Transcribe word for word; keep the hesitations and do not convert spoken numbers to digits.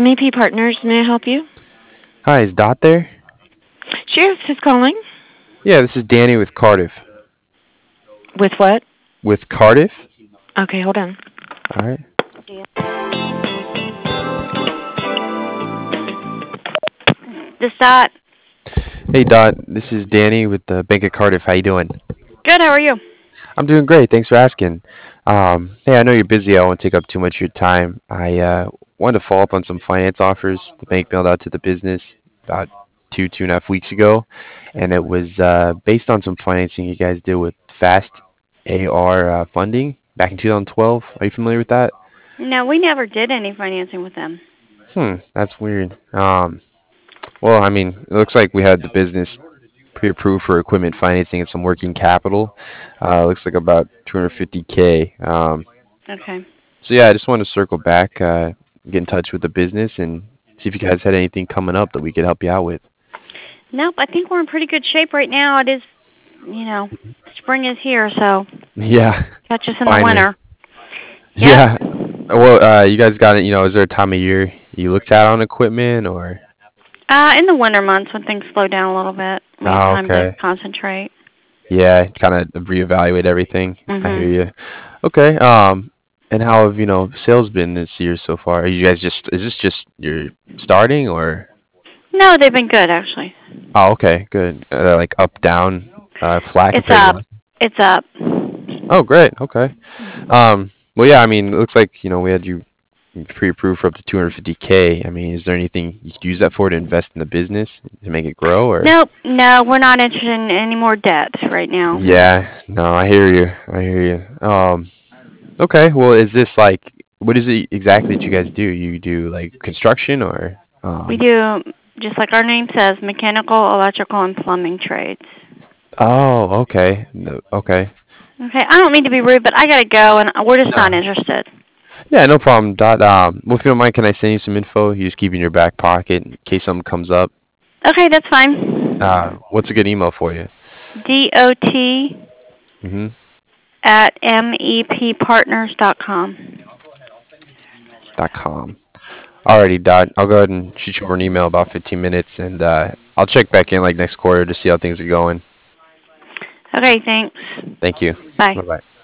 M E P Partners, may I help you? Hi, is Dot there? Sure, who's calling? Yeah, this is Danny with Cardiff. With what? With Cardiff? Okay, hold on. All right. This Dot. Hey, Dot. This is Danny with the Bank of Cardiff. How you doing? Good, how are you? I'm doing great. Thanks for asking. Um, hey, I know you're busy. I won't take up too much of your time. I uh, wanted to follow up on some finance offers the bank mailed out to the business about two, two and a half weeks ago, and it was uh, based on some financing you guys did with Fast A R uh, funding back in two thousand twelve. Are you familiar with that? No, we never did any financing with them. Hmm, that's weird. Um, well, I mean, it looks like we had the business pre-approved for equipment financing and some working capital. Uh, looks like about two hundred fifty k. Um, Okay. so yeah, I just wanted to circle back, uh, get in touch with the business, and see if you guys had anything coming up that we could help you out with. Nope, I think we're in pretty good shape right now. It is, you know, spring is here, so Yeah, catch us in the finally. winter. Yeah. Yep. Well, uh, you guys got it. You know, is there a time of year you looked at on equipment or? Uh, in the winter months when things slow down a little bit, we have Oh, time to okay. concentrate. Yeah, kind of reevaluate everything. I hear Mhm. you. Okay. Um, and how have, you know, sales been this year so far? Are you guys just, is this just you're starting or? No, they've been good actually. Oh, okay, good. Uh, like up, down, uh, flat It's compared to up. last. It's up. Oh, great. Okay. Mhm. Um, well, yeah, I mean, it looks like, you know, we had you pre-approved for up to two hundred fifty k. I mean, is there anything you could use that for to invest in the business to make it grow or? Nope, no, we're not interested in any more debt right now. Yeah, no, I hear you. I hear you. Um, okay, well, is this like, what is it exactly that you guys do? You do like construction or? We Um, do, just like our name says, mechanical, electrical, and plumbing trades. oh, okay. No, okay. Okay, I don't mean to be rude, but I gotta go, and we're just not No. interested. Yeah, no problem. Dot. Um, well, if you don't mind, can I send you some info? You just keep it in your back pocket in case something comes up. Okay, that's fine. Uh, what's a good email for you? Dot Mm-hmm. at meppartners dot com. Dot com. Alrighty, Dot. I'll go ahead and shoot you over an email about fifteen minutes, and uh, I'll check back in like next quarter to see how things are going. Okay, thanks. Thank you. Bye. Bye bye.